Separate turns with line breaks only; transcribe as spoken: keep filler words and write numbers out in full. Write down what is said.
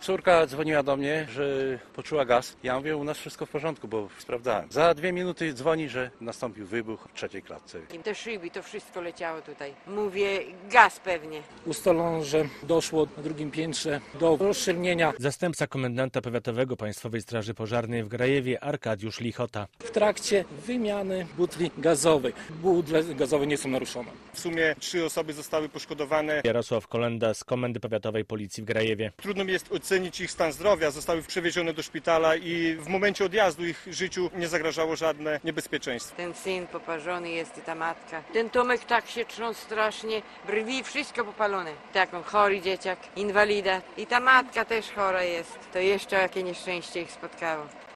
Córka dzwoniła do mnie, że poczuła gaz. Ja mówię, u nas wszystko w porządku, bo sprawdzałem. Za dwie minuty dzwoni, że nastąpił wybuch w trzeciej klatce.
Te szyby, to wszystko leciało tutaj. Mówię, gaz pewnie.
Ustalono, że doszło na drugim piętrze do rozszczelnienia.
Zastępca komendanta powiatowego Państwowej Straży Pożarnej w Grajewie Arkadiusz Lichota.
W trakcie wymiany butli gazowej. Butle gazowe nie są naruszone.
W sumie trzy osoby zostały poszkodowane.
Jarosław Kolenda z Komendy Powiatowej Policji w Grajewie.
Trudno mi jest ocenić ich stan zdrowia. Zostały przewiezione do szpitala i w momencie odjazdu ich życiu nie zagrażało żadne niebezpieczeństwo.
Ten syn poparzony jest i ta matka. Ten Tomek tak się trząsł strasznie, brwi, wszystko popalone. Tak, on chory dzieciak, inwalida i ta matka też chora jest. To jeszcze jakie nieszczęście ich spotkało.